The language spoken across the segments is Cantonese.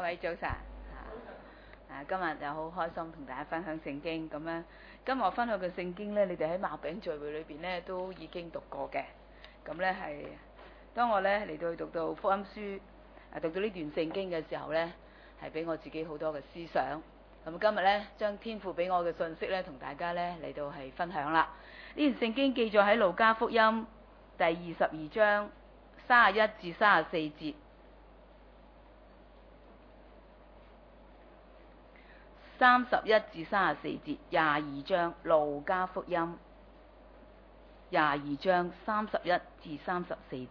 位早晨。今日就好開心同大家分享聖經咁樣。今日我分享嘅聖經呢，你哋喺擘餅聚會裏邊呢都已經讀過嘅。咁呢係當我呢嚟到去讀到福音書，讀到呢段聖經嘅時候呢，係俾我自己好多嘅思想。咁今日呢，將天父俾我嘅信息呢，同大家呢嚟到係分享啦。呢段聖經記載喺路加福音第22章31至34節。31至34節，22章路加福音22章31至34節。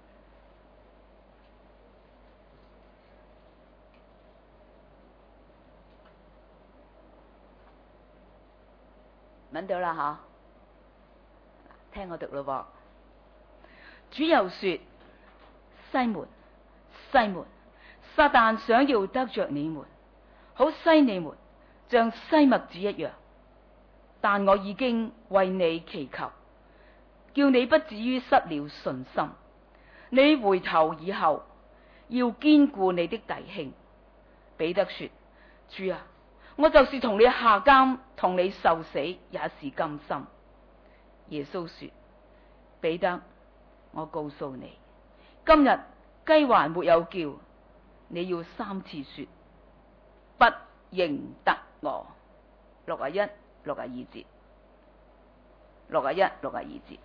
揾到啦吓，聽我讀咯噃。主又說：西門，西門，撒旦想要得着你們，好篩你們，像篩麥子一樣，但我已經為你祈求，叫你不至於失了信心。你回頭以後，要堅固你的弟兄。彼得說：主啊，我就是同你下監，同你受死，也是甘心。耶穌說：彼得，我告訴你，今日雞還沒有叫，你要3次說不認得我。61、62節，61、62節。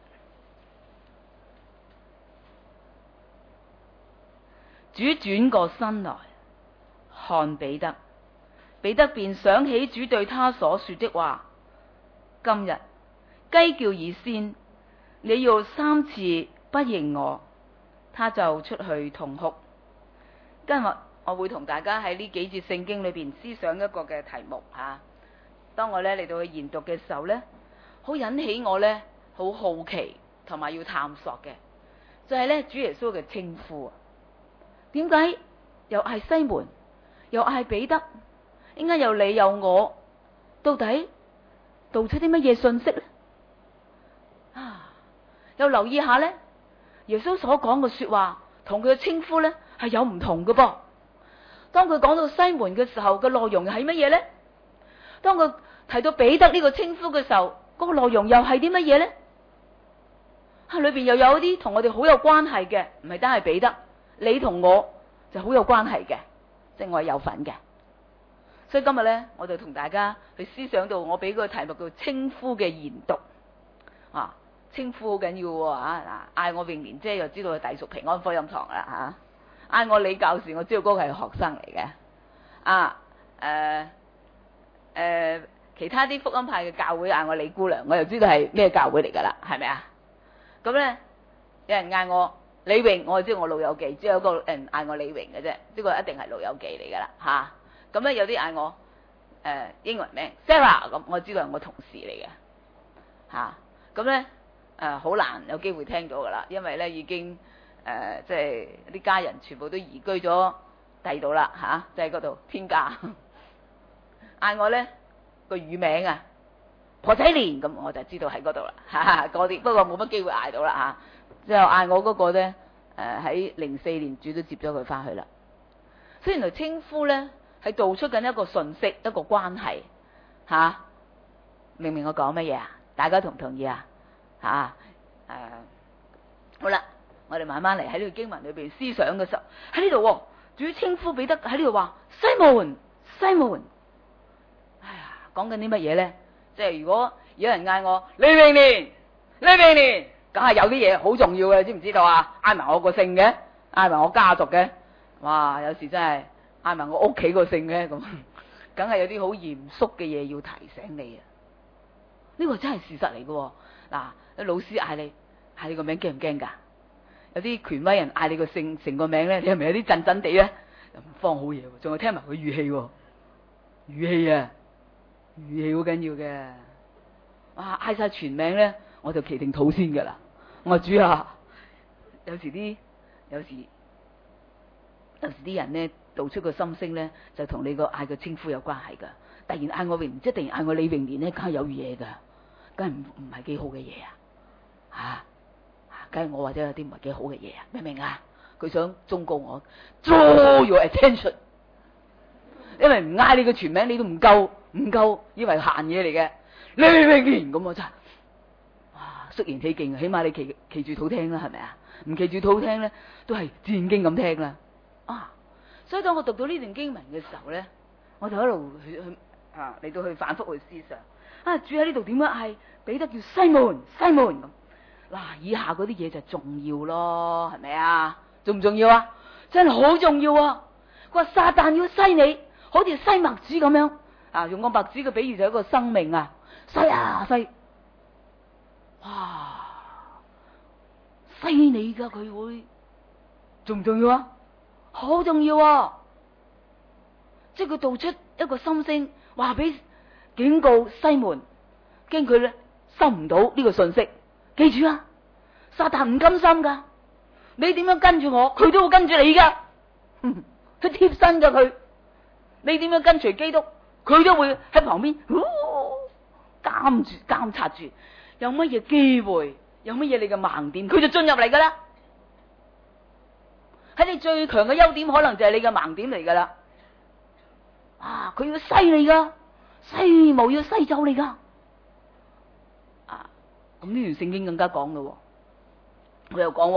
主轉過身來看彼得，彼得便想起主對他所說的話：今日雞叫以先，你要3次不認我。他就出去痛哭。今日我會同大家喺呢幾節聖經裏邊思想一個嘅題目吓。當我嚟到去研讀嘅時候呢，好引起我呢好好奇同埋要探索嘅，就係呢主耶穌嘅稱呼啊。點解又係西門，又係彼得，點解又你又我？到底道出啲乜嘢信息呢？又留意下呢，耶穌所講嘅說話同佢嘅稱呼呢係有唔同嘅噃。當佢講到西門嘅時候嘅內容係乜嘢呢？當佢提到彼得呢個稱呼嘅時候，嗰個內容又係啲乜嘢呢？裏邊又有啲同我哋好有關係嘅，唔係單係彼得，你同我就好有關係嘅，即係我係有份嘅。所以今日呢，我就同大家去思想到我俾個題目叫稱呼嘅研讀啊。稱呼好緊要喎啊！嗌我永年姐，又知道係隸屬平安福音堂啦吓。嗌我李教士，我知道嗰個係學生嚟嘅。其他啲福音派嘅教會嗌我李姑娘，我又知道係咩教會嚟噶啦，係咪啊？咁咧，有人嗌我李榮，我就知道我老友記，只有一個人嗌我李榮嘅啫，呢個一定係老友記嚟噶啦吓。咁咧有啲嗌我英文名 Sarah， 咁我知道係我同事嚟嘅吓。咁咧好難有機會聽到噶啦，因為咧已經即係啲家人全部都移居咗第二度啦吓，即係嗰度天家。嗌我咧個乳名啊婆仔蓮，咁我就知道喺嗰度啦吓，嗰啲不過冇乜機會嗌到啦吓。之後嗌我嗰個咧喺04年主都接咗佢翻去啦。所以原來稱呼咧係道出緊一個信息，一個關係吓。明唔明我講乜嘢啊？大家同唔同意啊？好啦，我哋慢慢嚟喺呢個經文裏邊思想嘅時候，喺呢度主稱呼彼得喺呢度話西門，西門。哎呀，講緊啲乜嘢咧？即係如果有人嗌我李永年，李永年，梗係有啲嘢好重要嘅，知唔知道啊？嗌埋我個姓嘅，嗌埋我家族嘅，哇！有時真係嗌埋我屋企個姓嘅，咁梗係有啲好嚴肅嘅嘢要提醒你啊！呢個真係事實嚟嘅。嗱，老師嗌你個名驚唔驚噶？有啲權威人嗌你個姓成個名咧，你係咪有啲震震地咧？又唔方好嘢，仲要聽埋佢語氣，語氣啊，語氣好緊要嘅。哇，嗌晒全名咧，我就祈定肚先噶啦。我話主啊，有時啲人咧道出個心聲咧，就同你個嗌個稱呼有關係噶。突然嗌我永，即係突然嗌我李永年咧，梗係有嘢噶。梗係唔係幾好嘅嘢啊！梗係我或者有啲唔係幾好嘅嘢啊！明唔明啊？佢想忠告我 draw your attention， 因為唔嗌你嘅全名，你都唔夠，以為閒嘢嚟嘅。李永健咁啊真係，哇，肅然起敬啊！起碼你企住肚聽啦，係咪啊？唔企住肚聽咧，都係戰經咁聽啦。所以當我讀到呢段經文嘅時候咧，我就一路去嚟到去反覆去思想。主喺呢度點樣嗌彼得叫西門咁？嗱，以下嗰啲嘢就重要咯，係咪啊？重唔重要啊？真係好重要啊！佢話撒旦要篩你，好似篩麥子咁樣。用個麥子嘅比喻就係一個生命啊，篩啊篩，哇，篩你噶，佢會重唔重要啊？好重要啊！即係佢道出一個心聲，話俾警告西門，驚佢咧收唔到呢個信息。記住啊，撒旦唔甘心噶，你點樣跟住我，佢都會跟住你噶，佢貼身噶佢。你點樣跟隨基督，佢都會喺旁邊監察住，有乜嘢機會，有乜嘢你嘅盲點，佢就進入嚟噶啦。喺你最強嘅優點，可能就係你嘅盲點嚟噶啦。佢要篩你噶，西無要篩走你噶。咁呢段聖經更加講咯，佢又講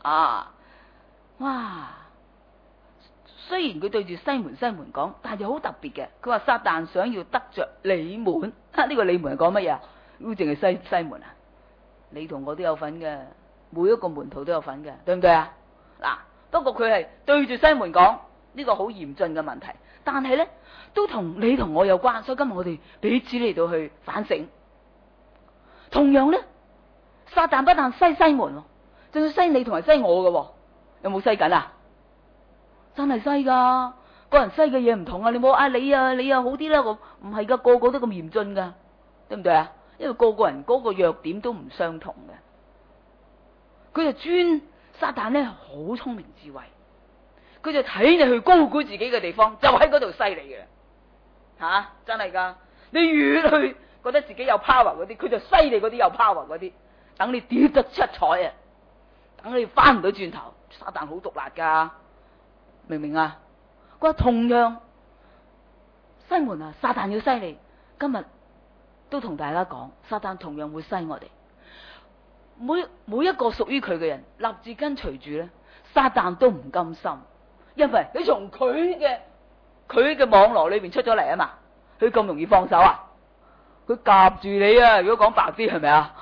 哇！雖然佢對住西門講，但係又好特別嘅。佢話撒旦想要得着你們，呢個你們係講乜嘢啊？淨係西門啊？你同我都有份嘅，每一個門徒都有份嘅，對唔對啊？嗱，不過佢係對住西門講呢個好嚴峻嘅問題，但係咧都同你同我有關，所以今日我哋彼此嚟到去反省。同樣咧，撒旦不但篩西門，仲要篩你同埋篩我嘅，有冇篩緊啊？真係篩噶，個人篩嘅嘢唔同啊！你冇你好啲啦，我唔係噶，個個都咁嚴峻噶，對唔對啊？因為個個人嗰個弱點都唔相同嘅。佢就撒旦咧好聰明智慧，佢就睇你去高估自己嘅地方，就喺嗰度篩你嘅，真係噶！你越去覺得自己有 power 嗰啲，佢就篩你嗰啲有 power 嗰啲，等你跌得七彩啊，等你翻唔到轉頭。撒旦好毒辣噶。明唔明啊？佢話同樣西門啊，撒旦要篩你，今日都同大家講，撒旦同樣會篩我哋。每一個屬於佢嘅人，立志跟隨住咧，撒旦都唔甘心，因為你從佢嘅網絡裏邊出咗嚟啊嘛，佢咁容易放手啊？佢夾住你啊！如果講白啲，係咪啊？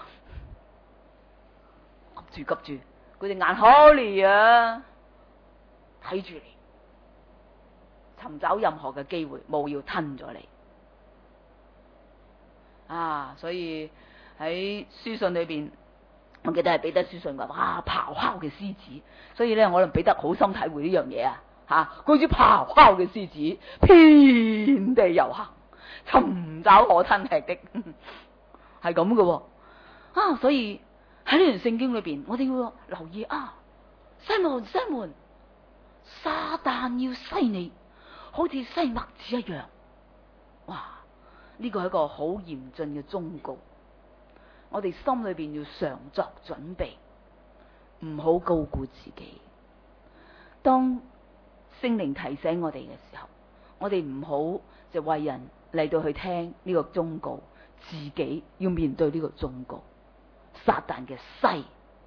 夾住，佢隻眼好利啊，睇住你。尋找任何嘅機會，務要吞咗你所以喺書信裏邊，我記得係彼得書信話：哇，咆哮嘅獅子！所以咧，我哋彼得好深體會呢樣嘢佢似咆哮嘅獅子，遍地遊行，尋找可吞吃的，係咁嘅。所以喺呢段聖經裏邊，我哋要留意西門，撒旦要篩你，好似篩麥子一樣。哇！呢個係一個好嚴峻嘅忠告，我哋心裏邊要常作準備，唔好高估自己。當聖靈提醒我哋嘅時候，我哋唔好就為人嚟到去聽呢個忠告，自己要面對呢個忠告。撒旦嘅篩，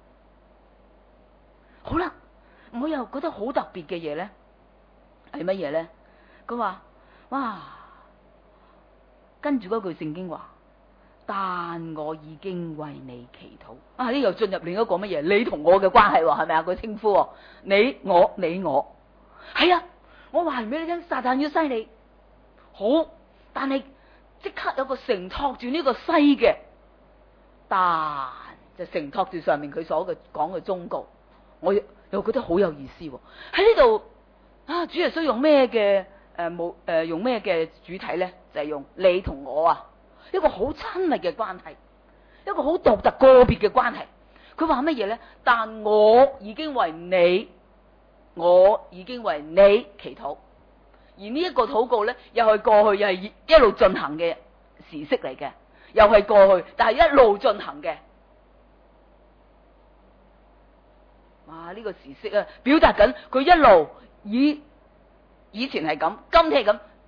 好啦，我又覺得好特別嘅嘢咧，係乜嘢咧？佢話：哇，跟住嗰句聖經話，但我已經為你祈禱。呢又進入另一個乜嘢？你同我嘅關係係咪啊？佢稱呼你我，係啊！我話唔俾你聽，撒旦要篩你，好，但係即刻有個承托住呢個篩嘅，但就承托住上面佢所講嘅忠告，我又覺得好有意思喎。喺呢度主耶穌用咩嘅用咩嘅主體咧？就係用你同我一個好親密嘅關係，一個好獨特個別嘅關係。佢話乜嘢咧？但我已經為你祈禱，而呢一個禱告咧，又係過去，又係一路進行嘅時式嚟嘅，又係過去，但係一路進行嘅。哇！呢個時式表達緊佢一路以前係咁，今天係咁，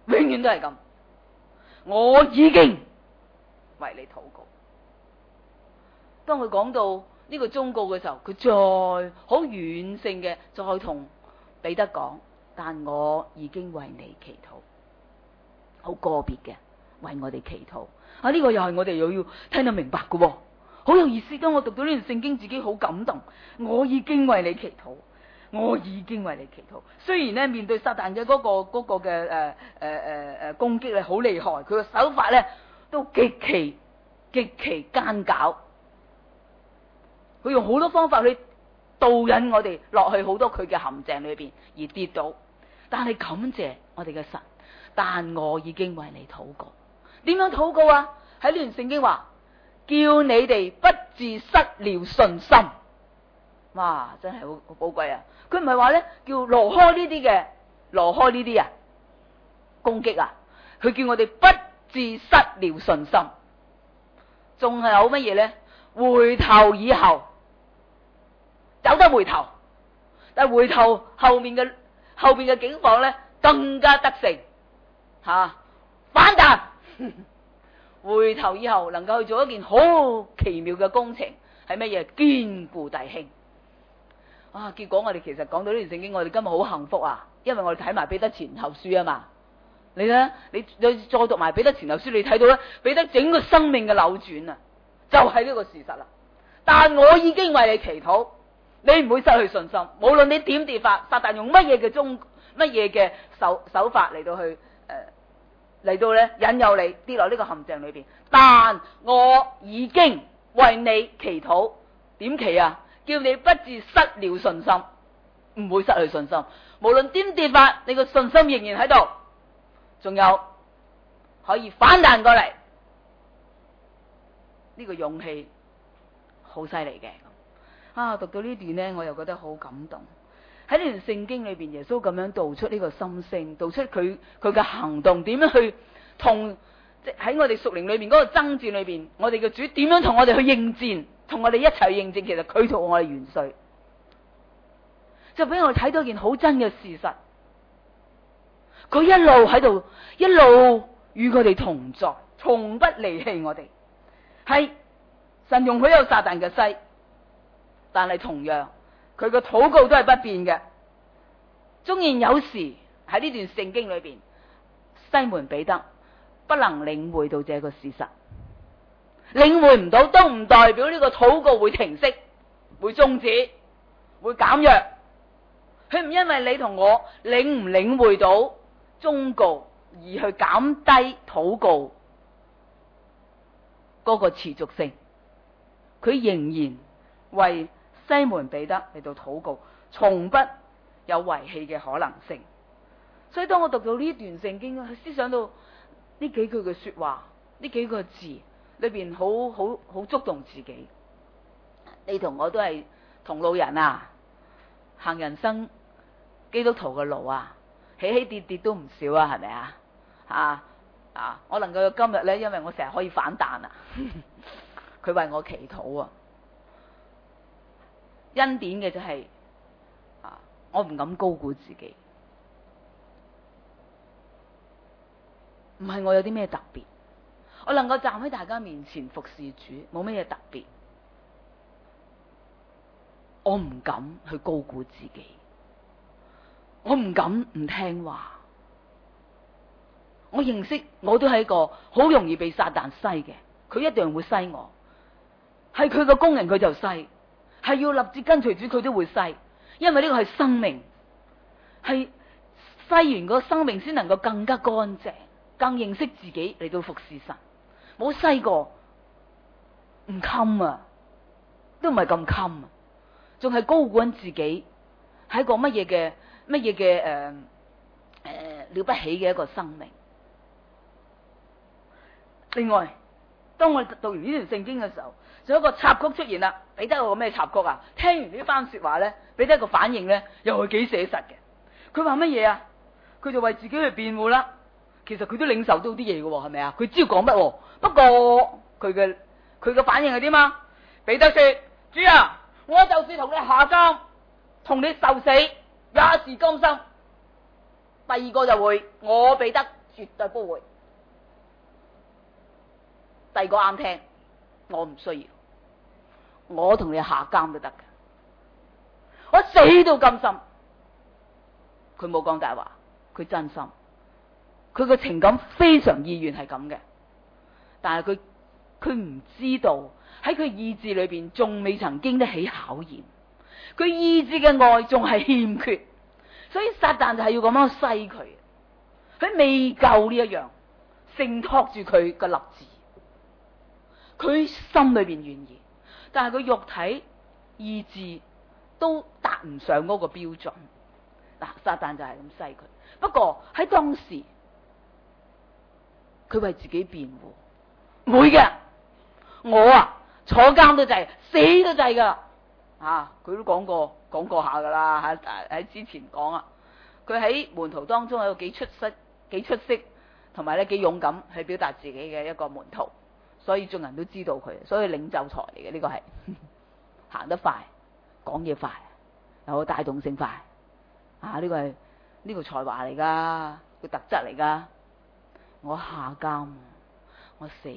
永遠都係咁。我已經為你禱告。當佢講到呢個忠告嘅時候，佢再好軟性嘅再同彼得講，但我已經為你祈禱，好個別嘅為我哋祈禱。呢個又係我哋又要聽得明白嘅，好有意思。當我讀到呢段聖經，自己好感動。我已經為你祈禱，我已經為你祈禱。雖然咧面對撒旦嘅嗰個嘅攻擊咧好厲害，佢嘅手法咧都極其奸狡，佢用好多方法去導引我哋落去好多佢嘅陷阱裏邊而跌倒。但係感謝我哋嘅神，但我已經為你禱告。點樣禱告啊？喺呢段聖經話，叫你哋不致失了信心。哇，真係好寶貴啊！佢唔係話咧叫挪開呢啲攻擊啊，佢叫我哋不致失了信心。仲係有乜嘢咧？回頭以後走得回頭，但係回頭後面嘅境況咧更加得勝反彈。回頭以後能夠去做一件好奇妙嘅工程，係乜嘢？堅固弟兄。結果我哋其實講到呢段聖經，我哋今日好幸福啊，因為我哋睇埋彼得前後書啊嘛。你咧，你再讀埋彼得前後書，你睇到咧，彼得整個生命嘅扭轉啊，就係呢個事實啦。但我已經為你祈禱，你唔會失去信心，無論你點跌法，撒旦用乜嘢嘅手法嚟到去嚟到咧引誘你跌落呢個陷阱裏邊。但我已經為你祈禱，點祈啊？叫你不致失了信心，唔會失去信心。無論點跌法，你個信心仍然喺度，仲有可以反彈過嚟。呢個勇氣好犀利嘅。讀到呢段呢，我又覺得好感動。喺呢段聖經裏邊，耶穌咁樣道出呢個心聲，道出佢嘅行動，點樣去同即喺我哋屬靈裏邊嗰個爭戰裏邊，我哋嘅主點樣同我哋去應戰，同我哋一齊去應戰。其實佢同我哋元帥，就俾我哋睇到一件好真嘅事實。佢一路喺度，一路與佢哋同在，從不離棄我哋。係神容許有撒旦嘅勢，但係同樣佢嘅禱告都係不變嘅。縱然有時喺呢段聖經裏邊，西門彼得不能領會到這個事實，領會唔到都唔代表呢個禱告會停息、會終止、會減弱。佢唔因為你同我領唔領會到忠告而去減低禱告嗰個持續性，佢仍然為西門彼得嚟到禱告，從不有遺棄嘅可能性。所以當我讀到呢段聖經，思想到呢幾句嘅說話，呢幾個字裏邊好觸動自己。你同我都係同路人啊，行人生基督徒嘅路啊，起起跌跌都唔少啊，係咪啊？我能夠有今日呢，因為我成日可以反彈啊。佢為我祈禱啊，恩典嘅就係我唔敢高估自己，唔係我有啲咩特別，我能夠站喺大家面前服侍主，冇咩嘢特別，我唔敢去高估自己，我唔敢唔聽話。我認識我都係一個好容易被撒旦篩嘅，佢一定會篩我，係佢個工人佢就篩，係要立志跟隨主佢都會篩，因為呢個係生命，係篩完個生命先能夠更加乾淨，更認識自己嚟到服侍神。冇篩過唔襟啊，都唔係咁襟啊，仲係高估緊自己，係一個乜嘢嘅了不起嘅一個生命。另外，當我讀完呢段聖經嘅時候，仲有一個插曲出現啦。彼得有個咩插曲啊？聽完呢番說話咧，彼得個反應咧又係幾寫實嘅。佢話乜嘢啊？佢就為自己去辯護啦。其實佢都領受到啲嘢嘅，係咪啊？佢知道講乜，不過佢嘅反應係點啊？彼得說：主啊，我就是同你下監，同你受死，也是甘心。第二個就會，我彼得絕對不會。第二個啱聽，我唔需要，我同你下監都得嘅，我死都甘心。佢冇講大話，佢真心，佢個情感非常意願係咁嘅，但係佢唔知道喺佢意志裏邊仲未曾經得起考驗，佢意志嘅愛仲係欠缺，所以撒旦就係要咁樣篩佢，佢未夠呢一樣，承托住佢個立志，佢心裏邊願意，但係佢肉體意志都達唔上嗰個標準。嗱，撒旦就係咁篩佢。不過喺當時，佢為自己辯護，唔會嘅，我坐監都制，死都制噶。佢都講過下噶啦，喺之前講啊，佢喺門徒當中有幾出色，同埋咧幾勇敢去表達自己嘅一個門徒，所以眾人都知道佢，所以領袖才嚟嘅呢個係行得快，講嘢快，有帶動性快。呢個係呢個才華嚟噶，個特質嚟噶。我下監，我死。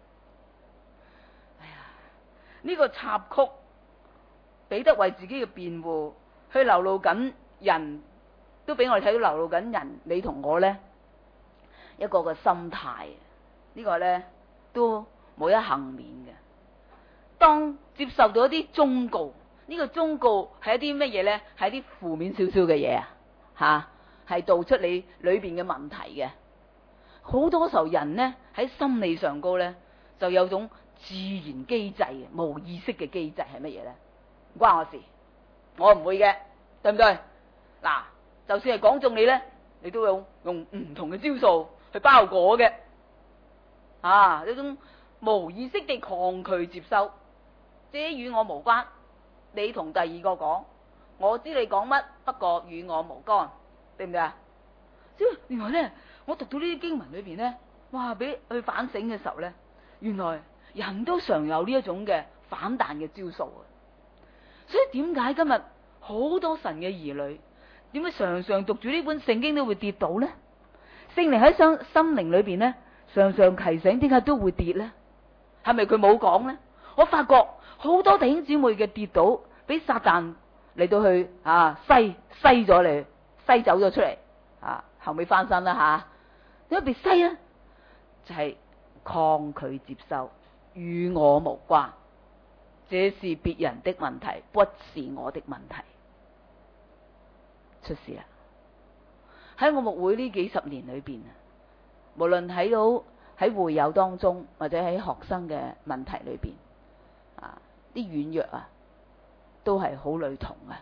哎呀，呢個插曲，彼得為自己嘅辯護，去流露緊人，都俾我哋睇到流露緊人，你同我呢一個嘅心態。呢個呢都冇一幸免嘅。當接受到一啲忠告。呢個忠告係一啲乜嘢呢？係一啲負面少少嘅嘢係道出你裏邊嘅問題嘅。好多時候人呢喺心理上高呢，就有種自然機制嘅，無意識嘅機制係乜嘢呢？唔關我事，我唔會嘅，對唔對？嗱，就算係講中你呢，你都用唔同嘅招數去包裹嘅。呢種無意識地抗拒接收，這與我無關。你同第二個講，我知你講乜，不過與我無干，對唔對啊？即係原來咧，我讀到呢啲經文裏邊咧，哇！俾去反省嘅時候咧，原來人都常有呢一種嘅反彈嘅招數啊！所以點解今日好多神嘅兒女，點解常常讀住呢本聖經都會跌倒咧？聖靈喺心靈裏邊咧，常常提醒，點解都會跌咧？係咪佢冇講咧？我發覺好多弟兄姊妹嘅跌倒，俾撒旦嚟到去篩咗你，篩走咗出嚟，後尾翻身啦點解被篩咧？就係抗拒接受，與我無關，這是別人的問題，不是我的問題。出事啦！喺我牧會呢幾十年裏邊，無論睇到喺會友當中，或者喺學生嘅問題裏邊，啲軟弱都係好類同嘅，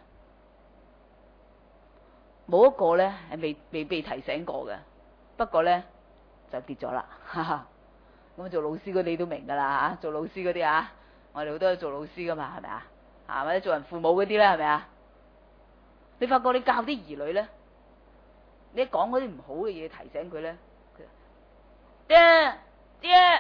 冇一個咧係未被提醒過嘅。不過咧就跌咗啦，咁做老師嗰啲都明噶啦做老師嗰啲我哋好多都做老師噶嘛，係咪或者做人父母嗰啲咧，係咪你發覺你教啲兒女咧，你一講嗰啲唔好嘅嘢提醒佢咧，爹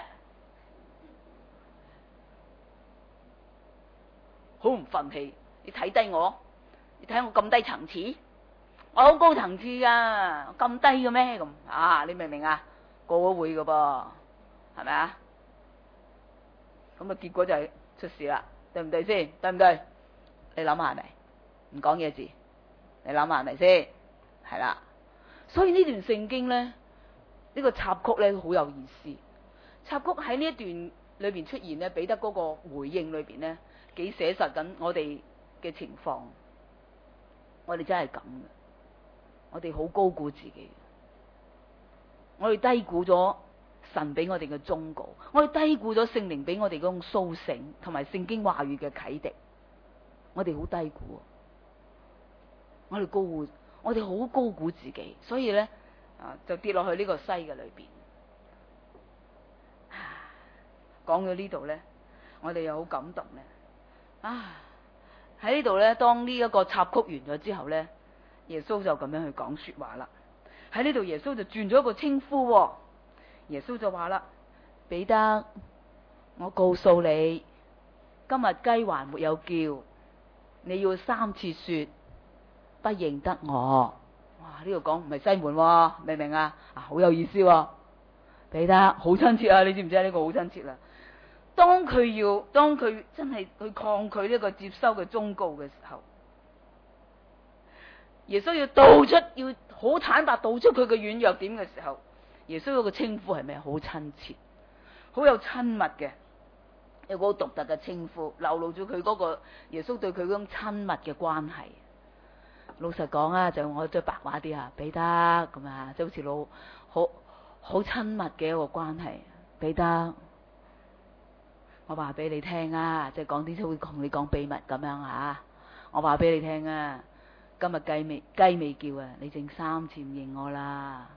好唔忿氣，你睇低我，你睇我咁低層次，我好高層次噶，咁低嘅咩咁你明唔明個個會噶噃，係咪咁結果就係出事啦，對唔對先？對唔對？你諗下係咪？唔講嘢字，你諗下係咪先？係啦，所以呢段聖經咧，呢個插曲咧好有意思。插曲喺呢一段裏邊出現咧，彼得嗰個回應裏邊咧，幾寫實緊我哋嘅情況。我哋真係咁嘅，我哋好高估自己，我哋低估咗神俾我哋嘅忠告，我哋低估咗聖靈俾我哋嗰種蘇醒同埋聖經話語嘅啟迪，我哋好低估，我哋好高估自己，所以咧就跌落去呢個篩嘅裏邊。講到呢度咧，我哋又好感動咧。喺呢度咧，當呢一個插曲完咗之後咧，耶穌就咁樣去講說話啦。喺呢度耶穌就轉咗一個稱呼，耶穌就話啦：彼得，我告訴你，今日雞還沒有叫，你要3次說不認得我。 哇！呢度講唔係西門喎，明唔明啊？好有意思喎，彼得好親切啊！你知唔知啊？呢個好親切啊！當佢真係去抗拒呢個接收嘅忠告嘅時候，耶穌要好坦白道出佢嘅軟弱點嘅時候，耶穌有個稱呼係咩？好親切，好有親密嘅，有個好獨特嘅稱呼，流露咗佢嗰個耶穌對佢嗰種親密嘅關係。老實講啊，就我再白話啲啊，彼得咁啊，即係好似好親密嘅一個關係。彼得，我話俾你聽啊，即係講啲會同你講秘密咁樣啊。我話俾你聽啊，今日雞未叫啊，你正3次唔認我啦。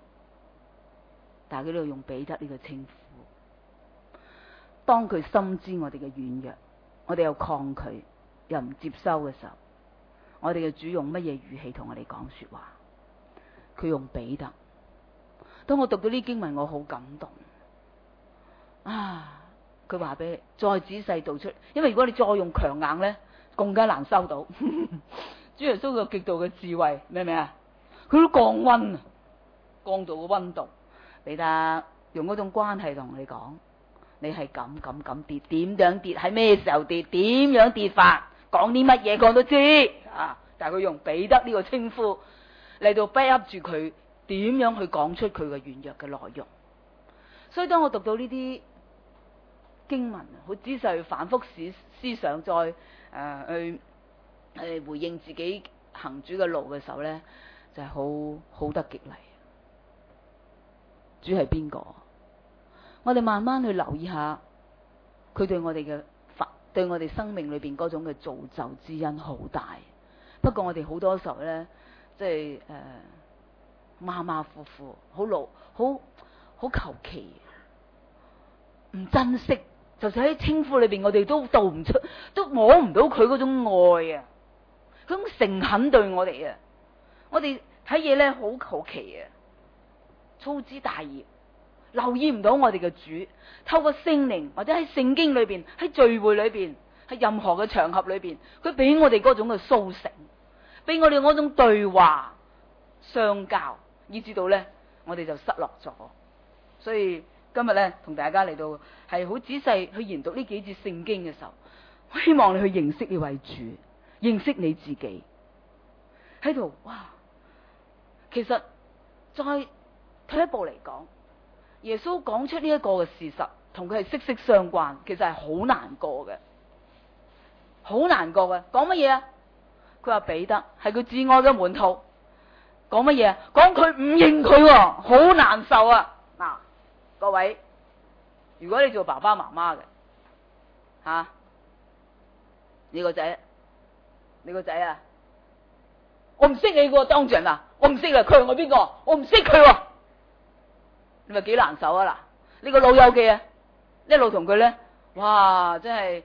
但係佢呢度用彼得呢個稱呼，當佢深知我哋嘅軟弱，我哋又抗拒又唔接收嘅時候，我哋嘅主用乜嘢語氣同我哋講說話？佢用彼得。當我讀到呢經文，我好感動啊！佢話俾你再仔細道出，因為如果你再用強硬呢，更加難收到。主耶穌有極度嘅智慧，明唔明啊？佢都降溫啊，降到個溫度。彼得用嗰種關係同你講，你係咁跌，點樣跌？喺咩時候跌？點樣跌法？講啲乜嘢講都知啊！但係佢用彼得呢個稱呼嚟到 back up 住佢點樣去講出佢嘅軟弱嘅內容。所以當我讀到呢啲經文，好仔細去反覆思想，再去回應自己行主嘅路嘅時候呢，就係好得激勵。主係邊個？我哋慢慢去留意下，佢對我哋生命裏邊嗰種嘅造就之恩好大。不過我哋好多時候呢，即係馬馬虎虎，好求其，唔珍惜。就算喺稱呼裏邊，我哋都道唔出，都摸唔到佢嗰種愛啊，嗰種誠懇對我哋啊。我哋睇嘢呢，好求其啊，粗枝大葉，留意唔到我哋嘅主透過聖靈或者喺聖經裏邊，喺聚會裏邊，喺任何嘅場合裏邊，佢俾我哋嗰種嘅蘇醒，俾我哋嗰種對話相交，以至到呢，我哋就失落咗。所以今日呢，同大家嚟到係好仔細去研讀呢幾節聖經嘅時候，我希望你去認識呢位主，認識你自己喺度。哇！其實再退一步嚟講，耶穌講出呢一個嘅事實，同佢係息息相關，其實係好難過嘅，好難過嘅。講乜嘢啊？佢話彼得係佢至愛嘅門徒，講乜嘢啊？講佢唔認佢，好難受啊！嗱，各位，如果你做爸爸媽媽嘅，你個仔啊，我唔識你個當住人啊，我唔識啊，佢係我邊個？我唔識佢，你咪幾難受啊！嗱，呢個老友記啊，一路同佢咧，哇，真係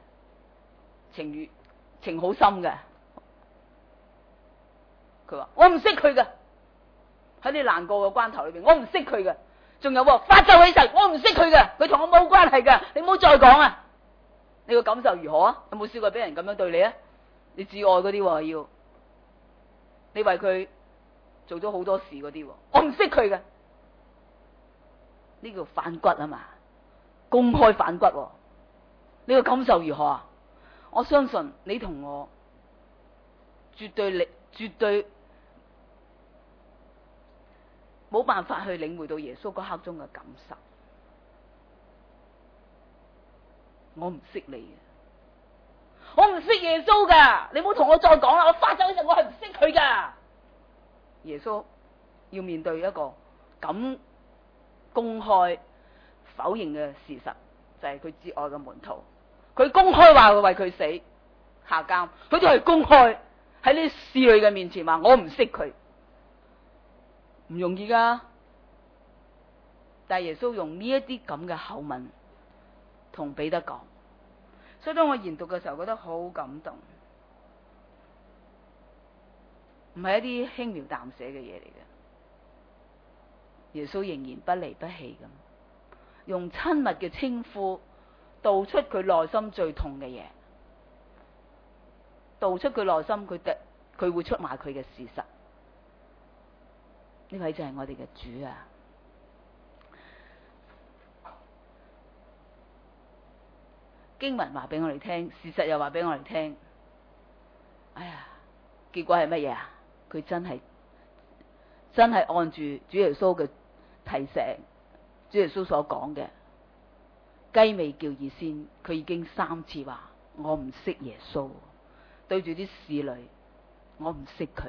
情好深嘅。佢話我唔識佢嘅，喺你難過嘅關頭裏邊，我唔識佢嘅。仲有發咒起誓，我唔識佢嘅，佢同我冇關係嘅，你唔好再講啊！你個感受如何啊？有冇試過俾人咁樣對你啊？你至愛嗰啲要，你為佢做咗好多事嗰啲，我唔識佢嘅，呢叫反骨啊嘛，公開反骨。你個感受如何啊？我相信你同我絕對冇辦法去領會到耶穌嗰刻中嘅感受。我唔識你嘅，我唔識耶穌噶，你唔好同我再講啦！我發咒嗰陣，我係唔識佢噶。耶穌要面對一個咁公開否認嘅事實，就係佢至愛嘅門徒，佢公開話會為佢死下監，佢都係公開喺呢侍女嘅面前話我唔識佢。唔容易噶，但係耶穌用呢一啲咁嘅口吻同彼得講，所以當我研讀嘅時候，覺得好感動，唔係一啲輕描淡寫嘅嘢嚟嘅。耶穌仍然不離不棄咁，用親密嘅稱呼道出佢內心最痛嘅嘢，道出佢內心佢會出賣佢嘅事實。 呢位就係我哋嘅主啊！經文話俾我哋聽，事實又話俾我哋聽。哎呀，結果係乜嘢啊？佢真係按住主耶穌嘅提醒，主耶穌所講嘅，雞未叫以先，佢已經3次話我唔識耶穌，對住啲侍女，我唔識佢。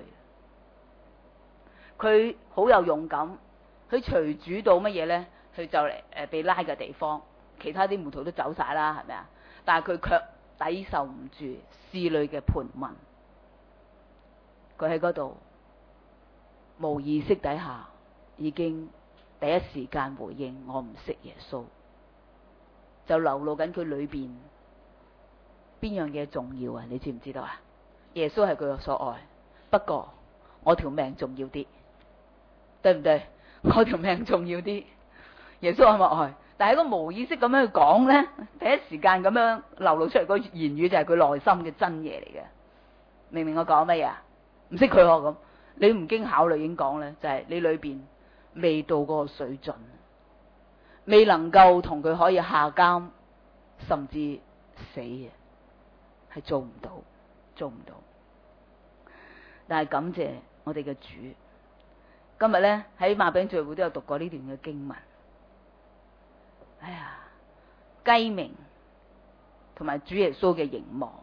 佢好有勇敢，佢隨主到乜嘢呢？佢就嚟被拉嘅地方，其他啲門徒都走晒啦，係咪啊？但係佢卻抵受唔住侍女嘅盤問，佢喺嗰度無意識底下已經第一時間回應我唔識耶穌，就流露緊佢裏邊邊樣嘢重要啊？你知唔知道啊？耶穌係佢所愛，不過我條命重要啲，對唔對？我條命重要啲，耶穌愛唔愛？但係個無意識咁樣去講呢，第一時間咁樣流露出嚟個言語就係佢內心嘅真嘢嚟嘅。明唔明我講乜嘢啊？唔識佢咁，你唔經考慮已經講呢，就係你裏邊未到嗰個水準，未能夠同佢可以下監，甚至死嘅，係做唔到，做唔到。但係感謝我哋嘅主，今日呢，喺馬餅聚會都有讀過呢段嘅經文。哎呀，雞鳴同埋主耶穌嘅凝望，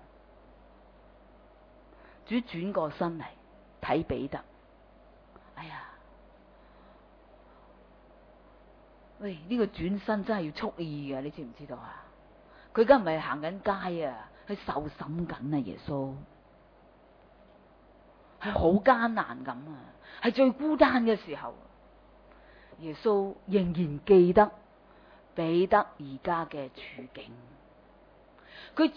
主轉過身嚟睇彼得。哎呀，喂，呢個轉身真係要蓄意嘅，你知唔知道啊？佢而家唔係行緊街啊，佢受審緊啊！耶穌係好艱難咁啊，係最孤單嘅時候，耶穌仍然記得彼得而家嘅處境，佢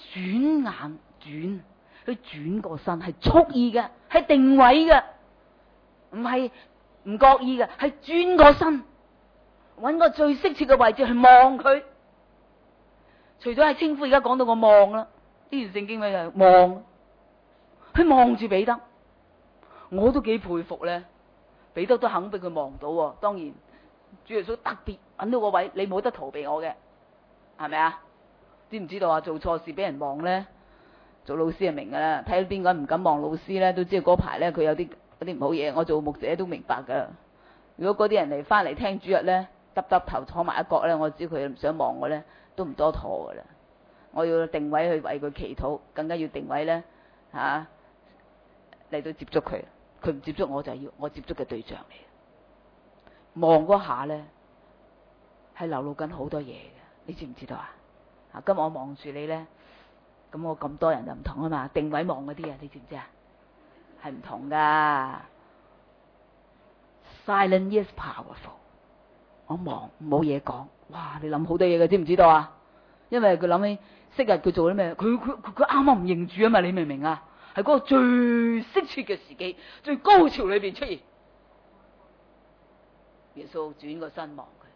佢轉過身，係蓄意嘅，係定位嘅，唔係唔覺意嘅，係轉過身，揾個最適切嘅位置去望佢。除咗係稱呼，而家講到個望啦，呢段聖經咪就係望，佢望住彼得，我都幾佩服咧，彼得都肯俾佢望到。當然，主耶穌特別揾到個位，你冇得逃避我嘅，係咪啊？知唔知道啊？做錯事俾人望咧，做老師就明噶啦。睇到邊個唔敢望老師咧，都知道嗰排咧佢有啲唔好嘢。我做牧者都明白噶。如果嗰啲人嚟翻嚟聽主日咧，耷頭坐埋一角咧，我知佢唔想望我咧，都唔多妥噶啦。我要定位去為佢祈禱，更加要定位咧嚟到接觸佢。佢唔接觸我，就係要我接觸嘅對象嚟。望嗰下咧係流露緊好多嘢嘅，你知唔知道啊？今日我望住你咧，咁我咁多人就唔同啊嘛。定位望嗰啲啊，你知唔知啊？係唔同噶。Silence is powerful。我望冇嘢講，哇！你諗好多嘢嘅，知唔知道啊？因為佢諗起昔日佢做啲咩，佢啱啱唔認主啊嘛，你明唔明啊？係嗰個最適切嘅時機，最高潮裏邊出現。耶穌轉個身望佢，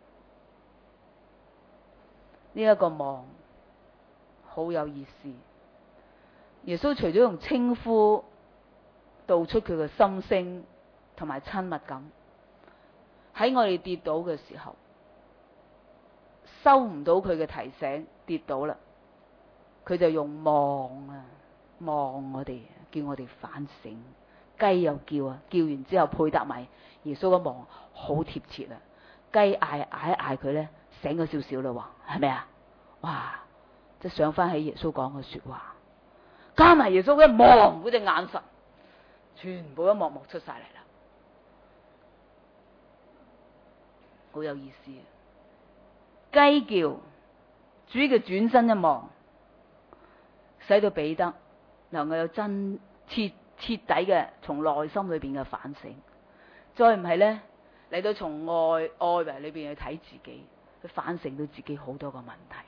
呢一個望好有意思。耶穌除咗用稱呼道出佢嘅心聲同埋親密感，喺我哋跌倒嘅時候，收唔到佢嘅提醒，跌倒啦，佢就用望我哋，叫我哋反省。雞又叫啊，叫完之後配搭埋耶穌嘅望，好貼切啊！雞嗌一嗌佢咧，醒咗少少啦，係咪啊？哇！即係想翻起耶穌講嘅說話，加埋耶穌一望嗰隻眼神，全部一幕幕出晒嚟啦，好有意思啊！雞叫，主嘅轉身一望，使到彼得能夠有徹底嘅從內心裏邊嘅反省，再唔係咧嚟到從外圍裏邊去睇自己，去反省到自己好多個問題。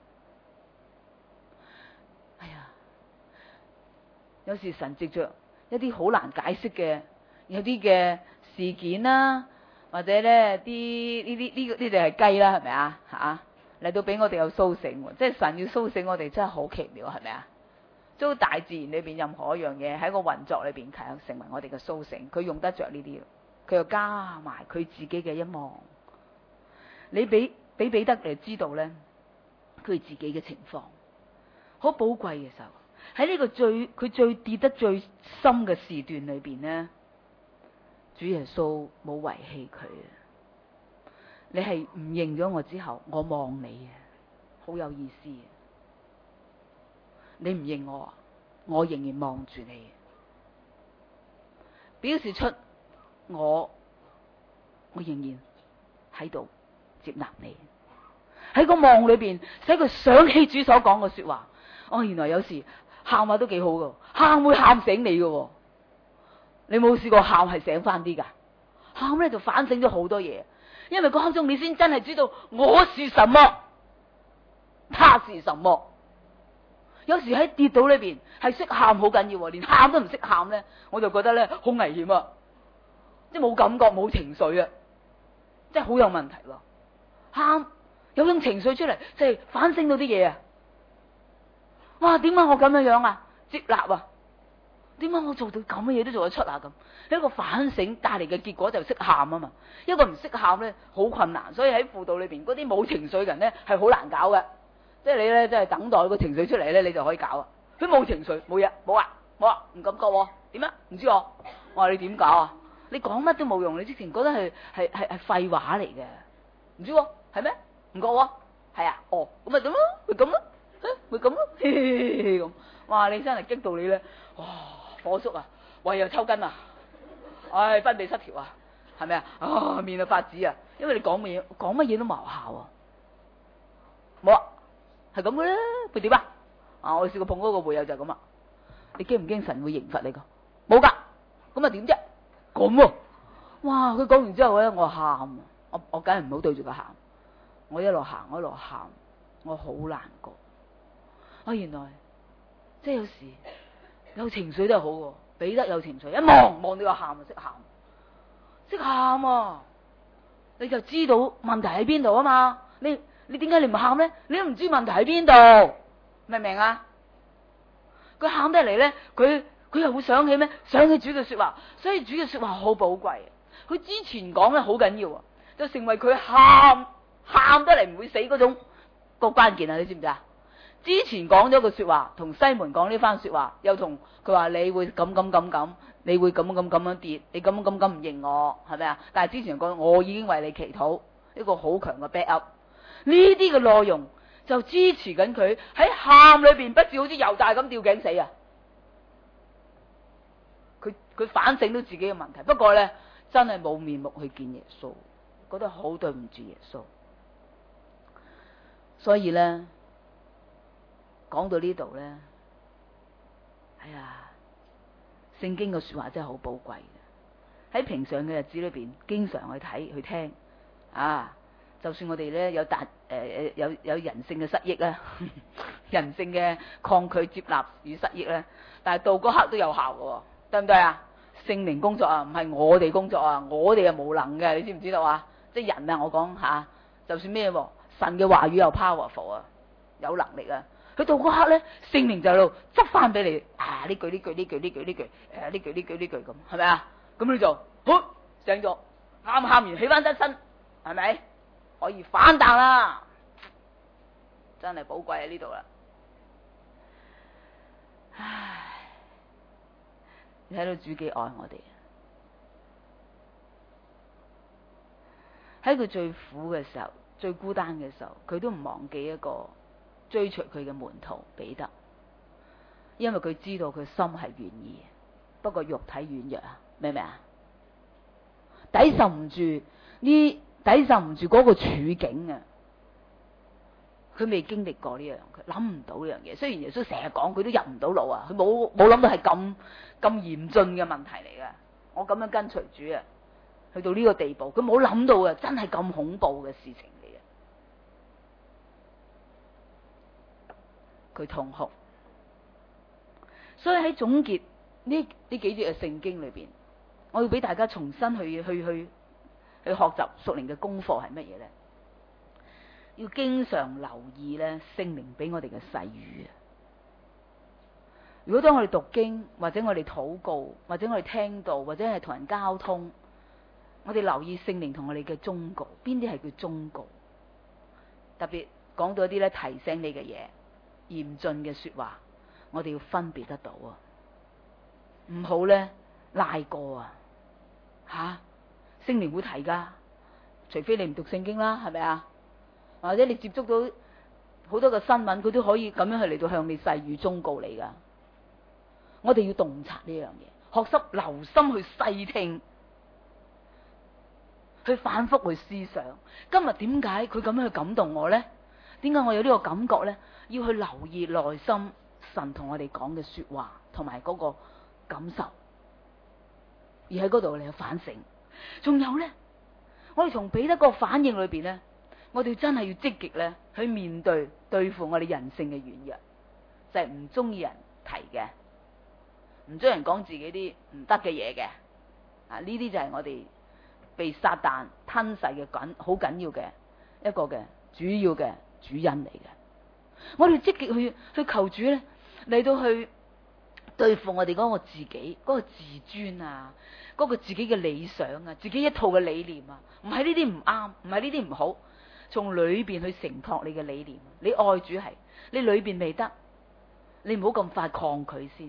哎呀，有時神藉着一啲好難解釋嘅有啲嘅事件啦，或者咧呢啲就係雞啦，係咪啊？嚟到俾我哋有蘇醒，即係神要蘇醒我哋，真係好奇妙，係咪啊？都大自然裏邊任何一樣嘢喺個運作裏邊，成為我哋嘅蘇醒，佢用得着呢啲。 佢又加埋佢自己嘅一望。你俾彼得嚟知道咧，佢自己嘅情況好寶貴嘅時候，喺呢個佢最跌得最深嘅時段裏邊咧，主耶穌冇遺棄佢啊！你係唔認咗我之後，我望你啊，好有意思啊！你唔認我啊，我仍然望住你，表示出我仍然喺度接納你。喺個望裏邊，使佢想起主所講嘅說話。哦，原來有時喊話都幾好噶，喊會喊醒你噶。你冇試過喊係醒翻啲噶？喊咧就反省咗好多嘢，因為嗰刻中你先真係知道我是什麼，他是什麼。有時喺跌倒裏邊係識喊好緊要，連喊都唔識喊咧，我就覺得咧好危險啊！即係冇感覺冇情緒啊，即係好有問題喎。喊有種情緒出嚟，即係反省到啲嘢啊！哇，點解我咁樣樣啊？接納啊！點解我做到咁嘅嘢都做得出啊？咁一個反省帶嚟嘅結果就識喊啊嘛！一個唔識喊咧好困難，所以喺輔導裏邊嗰啲冇情緒嘅人咧係好難搞嘅。即係你咧，即係等待個情緒出嚟咧，你就可以搞啊！佢冇情緒，冇嘢，冇啊，唔感覺喎，點啊？唔知我話你點搞啊？你講乜都冇用，你之前覺得係廢話嚟嘅，唔知喎，係咩？唔覺喎，係啊，哦，咁咪咁咯，咪咁咯，咪咁咯，咁，哇！你真係激到你咧，哇！火燭啊，胃又抽筋啊，唉，分泌失調啊，係咪啊？啊，面啊發紫啊，因為你講乜嘢都無效啊，冇啊！係咁嘅啦，佢點啊？啊，我試過碰嗰個會友就係咁啊。你驚唔驚神會刑罰你噶？冇噶，咁啊點啫？咁喎，哇！佢講完之後咧，我喊啊，我梗係唔好對住佢喊，我一路行我一路喊，我好難過。啊，原來即係有時有情緒都係好嘅，彼得有情緒，一望到個喊就識喊啊！你就知道問題喺邊度啊嘛？你點解你唔喊咧？你都唔知問題喺邊度，明唔明啊？佢喊得嚟咧，佢又會想起咩？想起主嘅說話，所以主嘅說話好寶貴。佢之前講咧好緊要啊，就成為佢喊得嚟唔會死嗰種個關鍵啊！你知唔知啊？之前講咗個說話，同西門講呢番說話，又同佢話你會咁，你會咁樣跌，你咁唔認我，係咪啊？但係之前講我已經為你祈禱，一個好強嘅 back up。呢啲嘅內容就支持緊佢喺喊裏邊，不至好似猶大咁吊頸死啊！佢反省到自己嘅問題，不過咧真係冇面目去見耶穌，覺得好對唔住耶穌。所以咧講到呢度咧，哎呀，聖經嘅說話真係好寶貴嘅。喺平常嘅日子裏邊，經常去睇去聽啊。就算我哋咧有人性嘅失憶啦，人性嘅抗拒接納與失憶咧，但係到嗰刻都有效嘅，對唔對啊？聖靈工作啊，唔係我哋工作啊，我哋係無能嘅，你知唔知道啊？即係人啊，我講吓，就算咩神嘅話語又 powerful 啊，有能力啊，佢到嗰刻咧，聖靈就喺度執翻俾你啊，呢句，呢句咁，係咪啊？咁你就好醒咗，啱喊完起翻得身，係咪？可以反彈啦，真係寶貴喺呢度啦。唉，你睇到主幾愛我哋，喺佢最苦嘅時候，最孤單嘅時候，佢都唔忘記一個追隨佢嘅門徒彼得，因為佢知道佢心係願意，不過肉體軟弱啊，明唔明啊？抵受唔住嗰個處境啊！佢未經歷過呢樣，佢諗唔到呢樣嘢。雖然耶穌成日講，佢都入唔到腦啊！佢冇諗到係咁嚴峻嘅問題嚟嘅。我咁樣跟隨主啊，去到呢個地步，佢冇諗到啊！真係咁恐怖嘅事情嚟嘅。佢痛哭，所以喺總結呢幾節嘅聖經裏邊，我要俾大家重新去學習屬靈嘅功課係乜嘢咧？要經常留意咧聖靈俾我哋嘅細語啊！如果當我哋讀經，或者我哋禱告，或者我哋聽到，或者係同人交通， 我哋留意聖靈同我哋嘅忠告，邊啲係叫忠告？特別講到一啲咧提醒你嘅嘢，嚴峻嘅說話，我哋要分別得到啊！唔好咧賴過啊！吓，聖靈會提噶，除非你唔讀聖經啦，係咪啊？或者你接觸到好多個新聞，佢都可以咁樣去嚟到向你細語忠告你噶。我哋要洞察呢樣嘢，學識留心去細聽，去反覆去思想。今日點解佢咁樣去感動我呢？點解我有呢個感覺呢？要去留意內心神同我哋講嘅說話，同埋嗰個感受，而喺嗰度你去反省。仲有呢，我哋從彼得個反應裏邊呢，我哋真係要積極呢去面對對付我哋人性嘅軟弱，就係唔中意人提嘅，唔中意人講自己啲唔得嘅嘢嘅。啊，呢啲就係我哋被撒旦吞噬嘅好緊要嘅一個嘅主要嘅主因嚟嘅。我哋積極去求主咧，嚟到去對付我哋嗰個自己嗰個自尊啊，嗰個自己嘅理想啊，自己一套嘅理念啊，唔係呢啲唔啱，唔係呢啲唔好，從裏邊去承托你嘅理念。你愛主係，你裏邊未得，你唔好咁快抗拒先。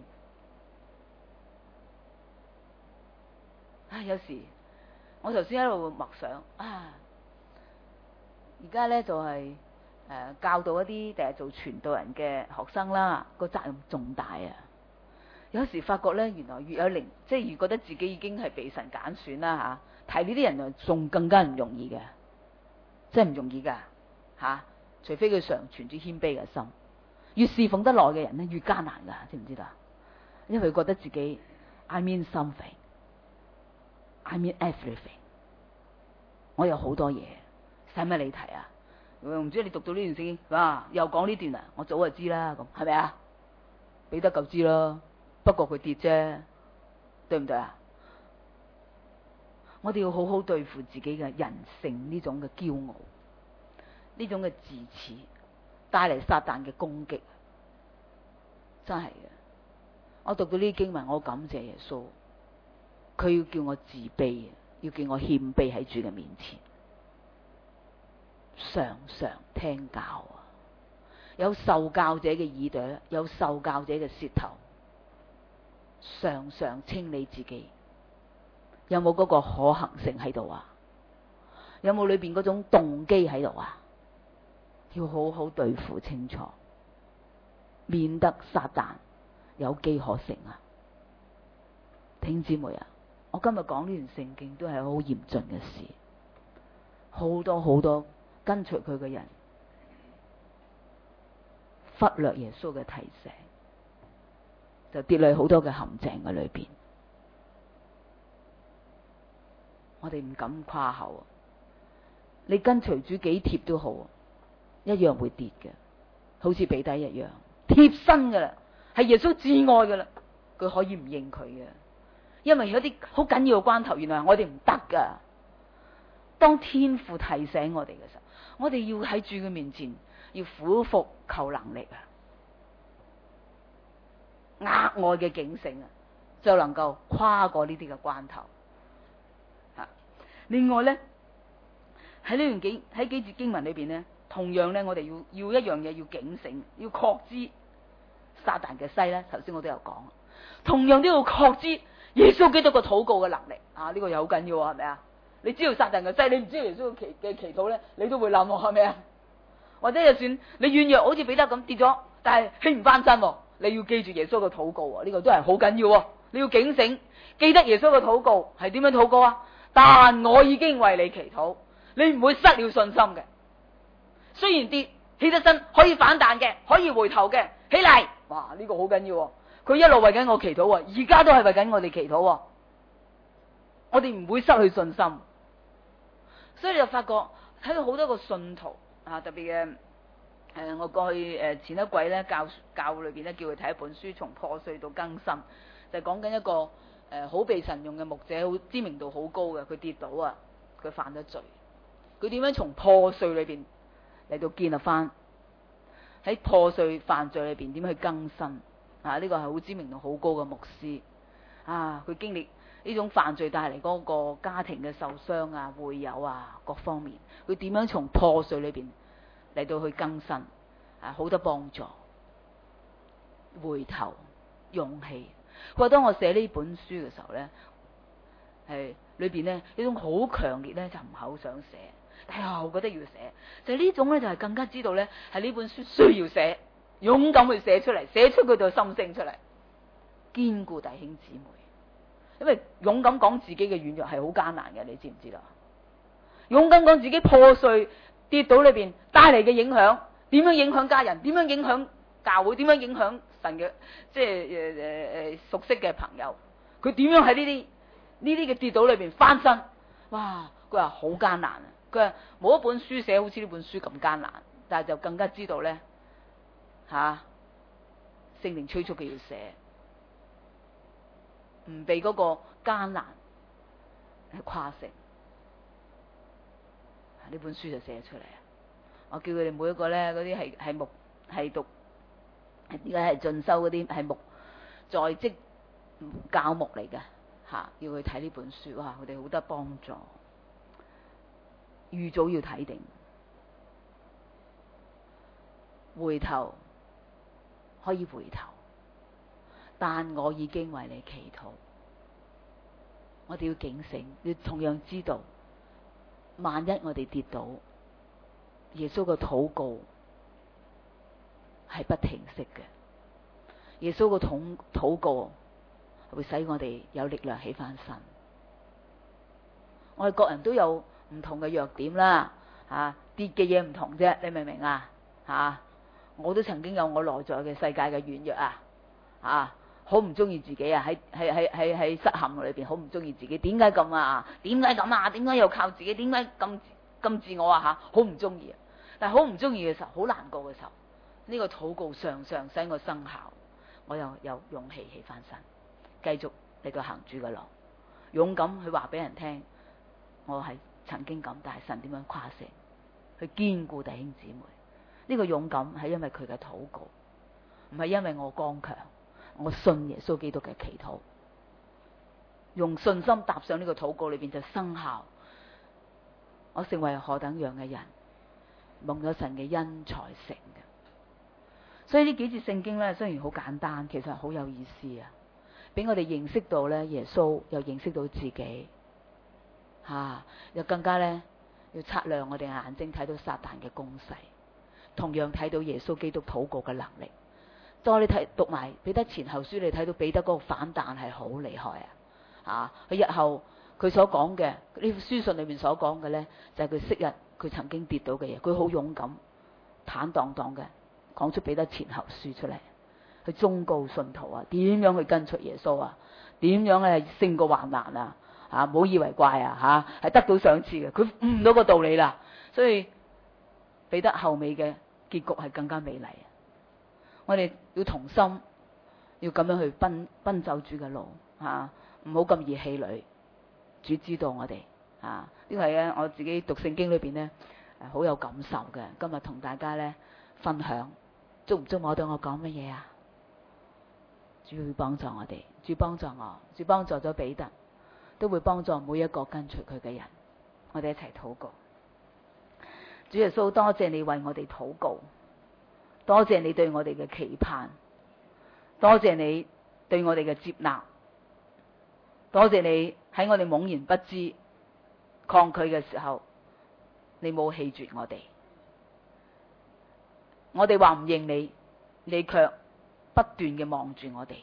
有時我頭先喺度默想啊，而家咧就係教導一啲第日做傳道人嘅學生啦，個責任重大啊！有時發覺咧，原來越有靈，即係越覺得自己已經係被神揀選啦吓，提呢啲人就仲更加唔容易嘅，真係唔容易噶吓，除非佢常存住謙卑嘅心。越侍奉得耐嘅人咧，越艱難噶，知唔知道？因為佢覺得自己 I mean something。I mean everything， 我有好多嘢，使乜你提啊？唔知你讀到呢段聖經，哇，又講呢段啊，我早就知啦，咁係咪啊？彼得夠知啦，不過佢跌啫，對唔對啊？我哋要好好對付自己嘅人性呢種嘅驕傲，呢種嘅自恃，帶嚟撒旦嘅攻擊，真係嘅。我讀到呢啲經文，我感謝耶穌。佢要叫我自卑，要叫我謙卑喺主嘅面前，常常聽教啊！有受教者嘅耳朵，有受教者嘅舌頭，常常清理自己。有冇嗰個可行性喺度啊？有冇裏邊嗰種動機喺度啊？要好好對付清楚，免得撒旦有機可乘啊！弟兄姊妹啊！我今日講呢段聖經都係好嚴峻嘅事，好多好多跟隨佢嘅人忽略耶穌嘅提醒，就跌落好多嘅陷阱嘅裏邊。我哋唔敢誇口，你跟隨主幾貼都好，一樣會跌嘅，好似彼得一樣貼身噶啦，係耶穌至愛噶啦，佢可以唔認佢嘅。因為有啲好緊要嘅關頭，原來我哋唔得噶。當天父提醒我哋嘅時候，我哋要喺主嘅面前要俯伏求能力啊，額外嘅警醒啊，就能夠跨過呢啲嘅關頭。另外咧，喺呢段幾節經文裏邊咧，同樣咧我哋要一樣嘢要警醒，要確知撒旦嘅勢咧。頭先我都有講，同樣都要確知耶穌基督個禱告嘅能力啊！呢個又好緊要啊，係咪啊？你知道撒旦嘅勢，你唔知道耶穌嘅祈禱咧，你都會諗，係咪啊？或者就算你軟弱，好似彼得咁跌咗，但係起唔翻身，你要記住耶穌嘅禱告，呢個都係好緊要。你要警醒，記得耶穌嘅禱告係點樣禱告啊？但我已經為你祈禱，你唔會失了信心嘅。雖然跌起得身，可以反彈嘅，可以回頭嘅，起嚟！哇，呢個好緊要。佢一路為緊我祈禱，而家都係為緊我哋祈禱。我哋唔會失去信心，所以你就發覺睇到好多個信徒啊，特別嘅我過去前一季咧教會裏邊咧叫佢睇一本書，從破碎到更新，就係講緊一個好被神用嘅牧者，好知名度好高嘅，佢跌倒啊，佢犯咗罪，佢點樣從破碎裏邊嚟到建立翻，喺破碎犯罪裏邊點去更新啊？呢個係好知名度好高嘅牧師啊，佢經歷呢種犯罪帶嚟嗰個家庭嘅受傷啊、會友啊各方面，佢點樣從破碎裏邊嚟到去更新啊，好多幫助。回頭勇氣，佢話當我寫呢本書嘅時候咧，係裏邊咧呢種好強烈咧，就唔係好想寫，但係我覺得要寫，就呢種咧就係更加知道咧係呢本書需要寫，勇敢去寫出嚟，寫出佢哋嘅心聲出嚟，堅固弟兄姊妹。因為勇敢講自己嘅軟弱係好艱難嘅，你知唔知道？勇敢講自己破碎跌倒裏邊帶嚟嘅影響，點樣影響家人，點樣影響教會，點樣影響神嘅即係熟悉嘅朋友，佢點樣喺呢啲嘅跌倒裏邊翻身？哇！佢話好艱難啊！佢話冇一本書寫好似呢本書咁艱難，但係就更加知道咧聖靈催促佢要寫。唔被嗰個艱難去跨城，呢本書就寫出嚟。我叫佢哋每一個咧，嗰啲係牧係讀，而家係進修嗰啲係牧在職教牧嚟嘅要去睇呢本書，哇！佢哋好得幫助，預早要睇定，回頭可以回頭。但我已經為你祈禱，我哋要警醒，要同樣知道，萬一我哋跌倒，耶穌嘅禱告係不停息嘅。耶穌嘅禱告會使我哋有力量起翻身。我哋各人都有唔同嘅弱點啦，跌嘅嘢唔同啫，你明唔明啊？我都曾經有我內在嘅世界嘅軟弱好唔中意自己喺失陷裏邊，好唔中意自己。點解咁啊？點解咁啊？點解又靠自己？點解咁自我好唔中意。但係好唔中意嘅時候，好難過嘅時候，呢個禱告常常使我生效，我又有勇氣起翻身，繼續嚟到行主嘅路，勇敢去話俾人聽，我係曾經咁，但係神點樣跨城去堅固弟兄姊妹。呢個勇敢係因為佢嘅禱告，唔係因為我剛強。我信耶穌基督嘅祈禱，用信心踏上呢個禱告裏邊就生效。我成為何等樣嘅人，蒙咗神嘅恩才成嘅。所以呢幾節聖經咧，雖然好簡單，其實好有意思啊！俾我哋認識到咧耶穌，又認識到自己，又更加咧要擦亮我哋眼睛，睇到撒旦嘅攻勢，同樣睇到耶穌基督禱告嘅能力。當你讀埋彼得前後書，你睇到彼得嗰個反彈係好厲害佢日後佢所講嘅呢封書信裏面所講嘅呢，就係佢昔日佢曾經跌倒嘅嘢，佢好勇敢坦蕩蕩嘅講出彼得前後書出嚟，去忠告信徒點樣去跟隨耶穌點樣咧勝過患難唔好以為怪係得到賞賜嘅，佢悟到個道理啦，所以彼得後尾嘅結局係更加美麗。我哋要同心，要咁樣去奔走主嘅路唔好咁易氣餒。主知道我哋呢個係咧我自己讀聖經裏邊咧好有感受嘅。今日同大家咧分享，捉唔捉摸到我講乜嘢啊？主會幫助我哋，主幫助我，主幫助咗彼得，都會幫助每一個跟隨佢嘅人。我哋一齊禱告。主耶穌，多謝你為我哋禱告。多謝你對我哋嘅期盼，多謝你對我哋嘅接納，多謝你喺我哋懵然不知、抗拒嘅時候，你冇棄絕我哋。我哋話唔認你，你卻不斷嘅望住我哋。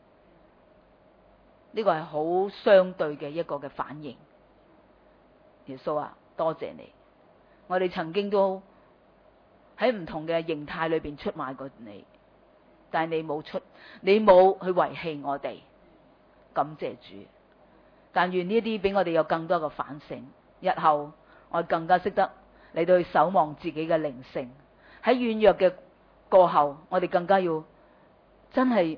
呢個係好相對嘅一個嘅反應。耶穌多謝你，我哋曾經都喺唔同嘅形態裏邊出賣過你，但係你冇去遺棄我哋，感謝主。但願呢啲俾我哋有更多嘅反省，日後我更加識得嚟到去守望自己嘅靈性。喺軟弱嘅過後，我哋更加要真係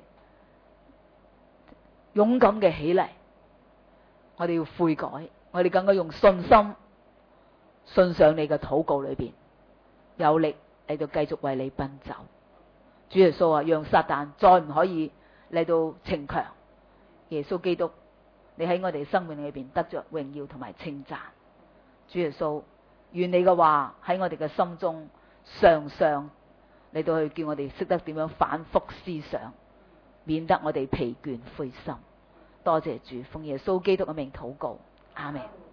勇敢嘅起嚟，我哋要悔改，我哋更加用信心信上你嘅禱告裏邊，有力嚟到繼續為你奔走。主耶穌讓撒旦再唔可以嚟到逞強，耶穌基督你喺我哋生命裏邊得着榮耀同埋稱讚。主耶穌，願你嘅話喺我哋嘅心中常常嚟到去叫我哋識得點樣反覆思想，免得我哋疲倦灰心。多謝主，奉耶穌基督嘅名禱告，阿們。